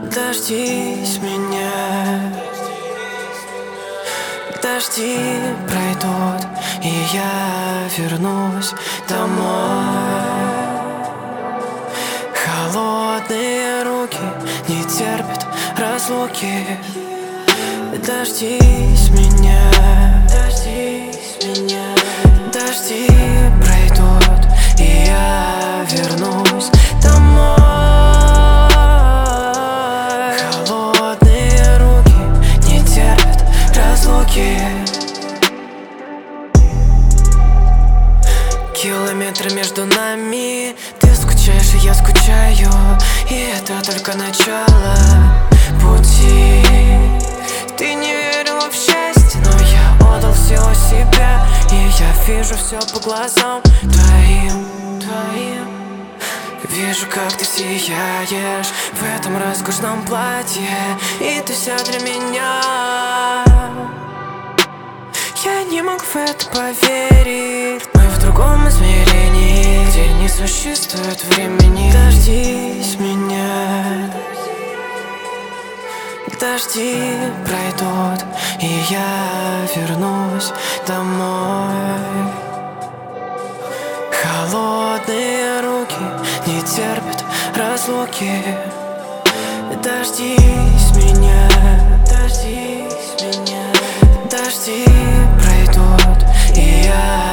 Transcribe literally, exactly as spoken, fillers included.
Дождись меня, дожди пройдут, и я вернусь домой. Холодные руки не терпят разлуки. Дождись меня, дождись меня, дожди пройдут, и я вернусь домой. Холодные руки не терпят разлуки. Километры между нами, ты скучаешь, и я скучаю, и это только начало пути. Ты не верила в счастье, но я отдал всего себя, и я вижу все по глазам твоим, твоим. Вижу, как ты сияешь в этом роскошном платье, и ты вся для меня. Я не мог в это поверить. Мы в другом измерении, где не существует времени. Дождись меня, дожди пройдут, и я вернусь домой. Холодные руки не терпят разлуки. Дождись меня, дождись меня, дожди пройдут, и я